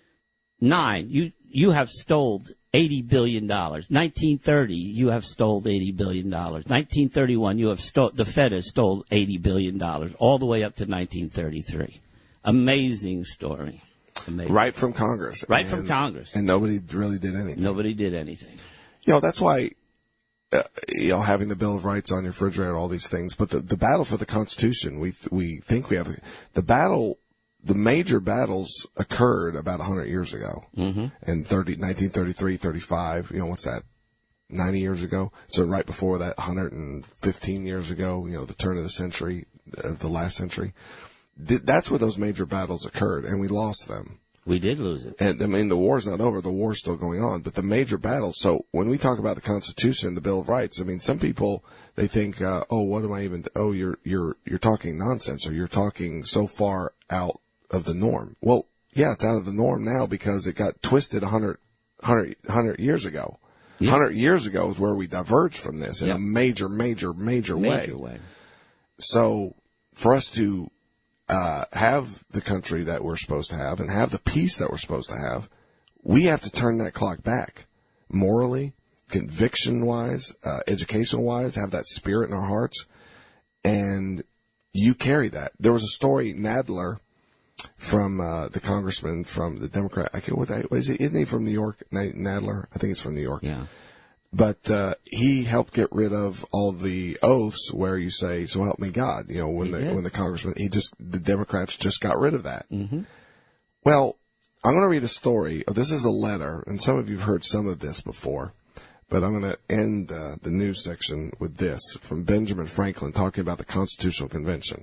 you you have stole eighty billion dollars. nineteen thirty, you have stole eighty billion dollars. nineteen thirty-one, you have stole, the Fed has stole eighty billion dollars, all the way up to nineteen thirty-three. Amazing story. Amazing. Right from Congress. Right and, from Congress. And nobody really did anything. Nobody did anything. You know, that's why, uh, you know, having the Bill of Rights on your refrigerator, all these things. But the, the battle for the Constitution, we we think we have the battle. The major battles occurred about one hundred years ago. Mm-hmm. In thirty, nineteen thirty-three, thirty-five, you know, what's that, ninety years ago? So right before that, one hundred fifteen years ago, you know, the turn of the century, of the last century. That's where those major battles occurred, and we lost them. We did lose it. And, I mean, the war's not over. The war's still going on. But the major battles, so when we talk about the Constitution, the Bill of Rights, I mean, some people, they think, uh, oh, what am I even, oh, you're, you're, you're talking nonsense, or you're talking so far out of the norm. Well, yeah, it's out of the norm now because it got twisted one hundred, one hundred, one hundred years ago. Yeah. one hundred years ago is where we diverged from this in yep. a major, major, major, major way. way. So for us to uh have the country that we're supposed to have and have the peace that we're supposed to have, we have to turn that clock back morally, conviction-wise, uh, education-wise, have that spirit in our hearts, and you carry that. There was a story, Nadler, from uh, the congressman from the Democrat. I can't what that is. He, isn't he from New York? Nadler. I think it's from New York. Yeah. But uh, he helped get rid of all the oaths where you say, "So help me God." You know, when he the did. when the congressman, he just the Democrats just got rid of that. Mm-hmm. Well, I'm going to read a story. Oh, this is a letter, and some of you've heard some of this before. But I'm going to end uh, the news section with this from Benjamin Franklin talking about the Constitutional Convention.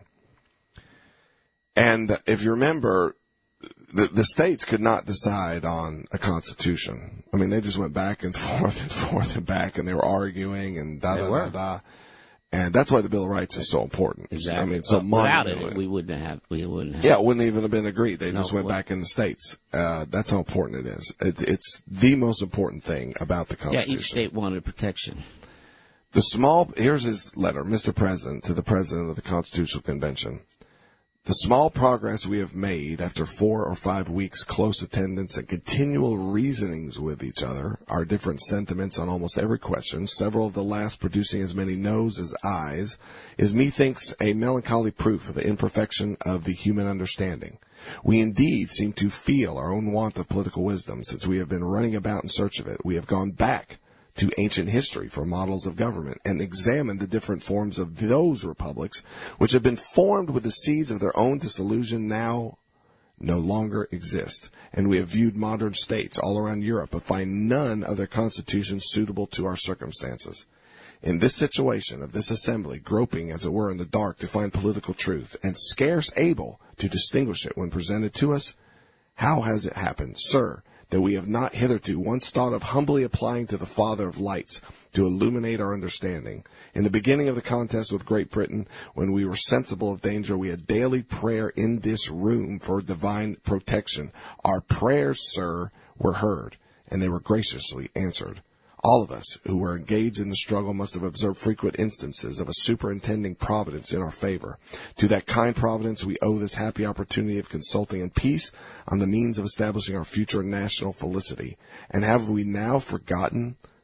And if you remember, the, the states could not decide on a constitution. I mean, they just went back and forth and forth and back, and they were arguing and da da da da. And that's why the Bill of Rights is so important. Exactly. I mean, so well, without it, we wouldn't have. We wouldn't have. Yeah, it wouldn't even have been agreed. They no, just went well, back in the states. Uh, that's how important it is. It, it's the most important thing about the Constitution. Yeah, each state wanted protection. The small. Here's his letter, Mister President, to the President of the Constitutional Convention. The small progress we have made after four or five weeks' close attendance and continual reasonings with each other, our different sentiments on almost every question, several of the last producing as many no's as ayes, is methinks a melancholy proof of the imperfection of the human understanding. We indeed seem to feel our own want of political wisdom, since we have been running about in search of it. We have gone back to ancient history for models of government and examined the different forms of those republics which have been formed with the seeds of their own disillusion now no longer exist. And we have viewed modern states all around Europe but find none of their constitutions suitable to our circumstances. In this situation of this assembly, groping as it were in the dark to find political truth and scarce able to distinguish it when presented to us, how has it happened, sir, that we have not hitherto once thought of humbly applying to the Father of lights to illuminate our understanding? In the beginning of the contest with Great Britain, when we were sensible of danger, we had daily prayer in this room for divine protection. Our prayers, sir, were heard, and they were graciously answered. All of us who were engaged in the struggle must have observed frequent instances of a superintending providence in our favor. To that kind providence we owe this happy opportunity of consulting in peace on the means of establishing our future national felicity. And have we now forgotten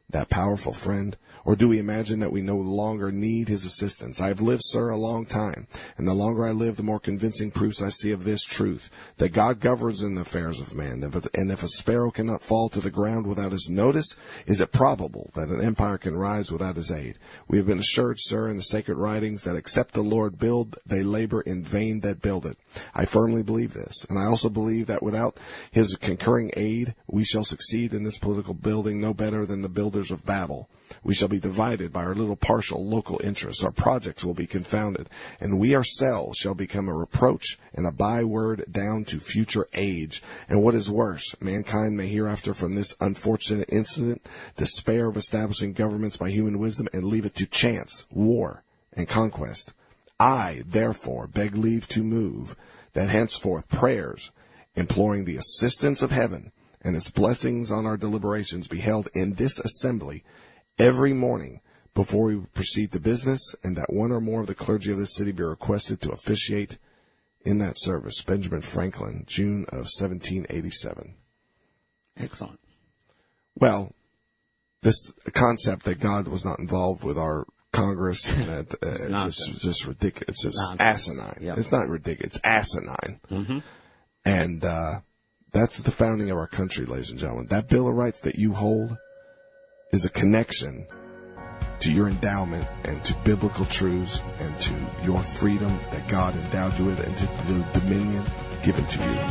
that powerful friend? Or do we imagine that we no longer need his assistance? I have lived, sir, a long time, and the longer I live, the more convincing proofs I see of this truth, that God governs in the affairs of man, and if a sparrow cannot fall to the ground without his notice, is it probable that an empire can rise without his aid? We have been assured, sir, in the sacred writings, that except the Lord build, they labor in vain that build it. I firmly believe this, and I also believe that without his concurring aid, we shall succeed in this political building no better than the builders of Babel. We shall be divided by our little partial local interests. Our projects will be confounded, and we ourselves shall become a reproach and a byword down to future age. And what is worse, mankind may hereafter from this unfortunate incident despair of establishing governments by human wisdom and leave it to chance, war, and conquest. I, therefore, beg leave to move that henceforth prayers, imploring the assistance of heaven and its blessings on our deliberations, be held in this assembly every morning before we proceed to business, and that one or more of the clergy of this city be requested to officiate in that service. Benjamin Franklin, June of seventeen eighty-seven. Excellent. Well, this concept that God was not involved with our Congress, and that uh, it's, it's just, just ridiculous. It's just nonsense. Asinine. Yep. It's not ridiculous. It's asinine. Mm-hmm. And uh, that's the founding of our country, ladies and gentlemen. That Bill of Rights that you hold is a connection to your endowment and to biblical truths and to your freedom that God endowed you with and to the dominion given to you.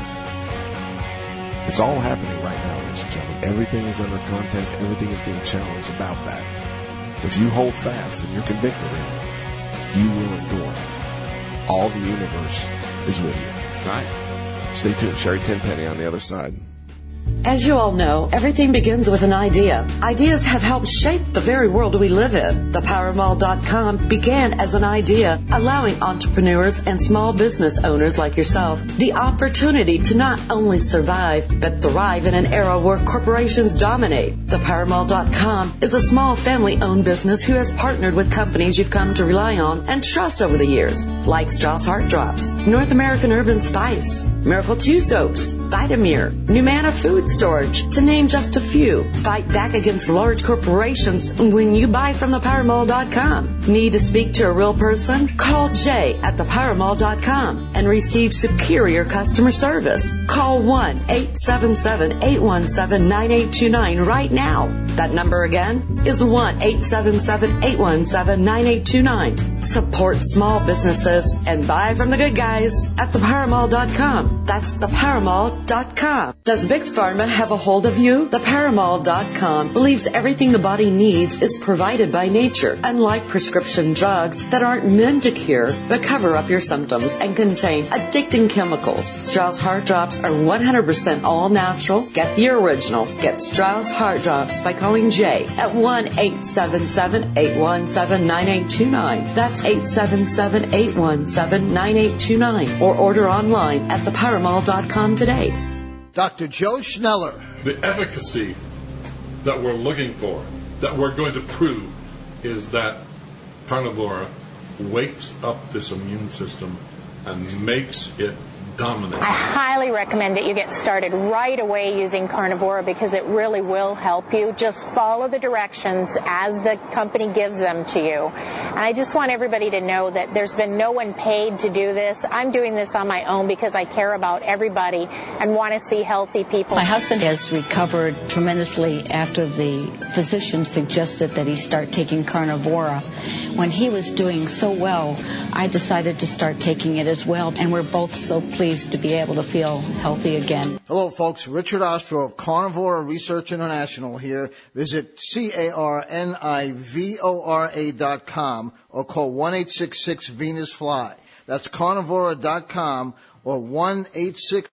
It's all happening right now, ladies and gentlemen. Everything is under contest. Everything is being challenged about that. If you hold fast and you're convicted in it, you will endure. All the universe is with you. That's right. Stay tuned. Sherry Tenpenny on the other side. As you all know, everything begins with an idea. Ideas have helped shape the very world we live in. The Power Mall dot com began as an idea, allowing entrepreneurs and small business owners like yourself the opportunity to not only survive, but thrive in an era where corporations dominate. The Power Mall dot com is a small family-owned business who has partnered with companies you've come to rely on and trust over the years, like Strauss Heart Drops, North American Urban Spice, Miracle two Soaps, Vitamir, Numana Food Storage, to name just a few. Fight back against large corporations when you buy from the Power Mall dot com. Need to speak to a real person? Call Jay at the Power Mall dot com and receive superior customer service. Call one eight seven seven, eight one seven, nine eight two nine right now. That number again is one eight seven seven, eight one seven, nine eight two nine. Support small businesses and buy from the good guys at the Power Mall dot com. That's the Power Mall dot com. Does Big Pharma have a hold of you? The Power Mall dot com believes everything the body needs is provided by nature, unlike prescription drugs that aren't meant to cure but cover up your symptoms and contain addicting chemicals. Strauss Heart Drops are one hundred percent all natural. Get the original. Get Strauss Heart Drops by calling Jay at one eight seven seven, eight one seven, nine eight two nine. That's eight seven seven, eight one seven, nine eight two nine. Or order online at the Power Mall dot com today. Doctor Joe Schneller. The efficacy that we're looking for, that we're going to prove, is that Carnivora wakes up this immune system and makes it dominate. I highly recommend that you get started right away using Carnivora because it really will help you. Just follow the directions as the company gives them to you. And I just want everybody to know that there's been no one paid to do this. I'm doing this on my own because I care about everybody and want to see healthy people. My husband has recovered tremendously after the physician suggested that he start taking Carnivora. When he was doing so well, I decided to start taking it as well, and we're both so pleased to be able to feel healthy again. Hello, folks. Richard Ostro of Carnivora Research International here. Visit C A R N I V O R A dot com or call one eight six six Venus Fly. That's Carnivora dot com or one eight six